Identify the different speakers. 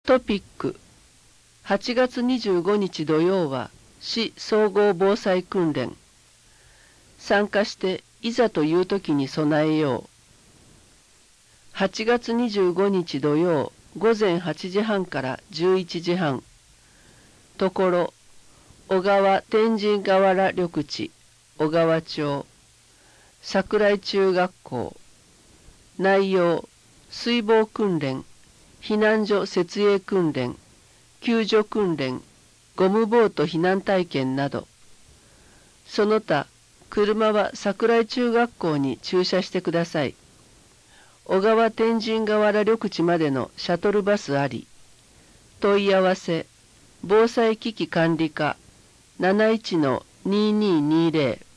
Speaker 1: トピック8月25日土曜は市総合防災訓練。参加していざという時に備えよう。8月25日土曜午前8時半から11時半。ところ、小川天神河原緑地、小川町、桜井中学校。内容、水防訓練、避難所設営訓練、救助訓練、ゴムボート避難体験など。その他、車は桜井中学校に駐車してください。小川天神河原緑地までのシャトルバスあり。問い合わせ、防災危機管理課 71-2220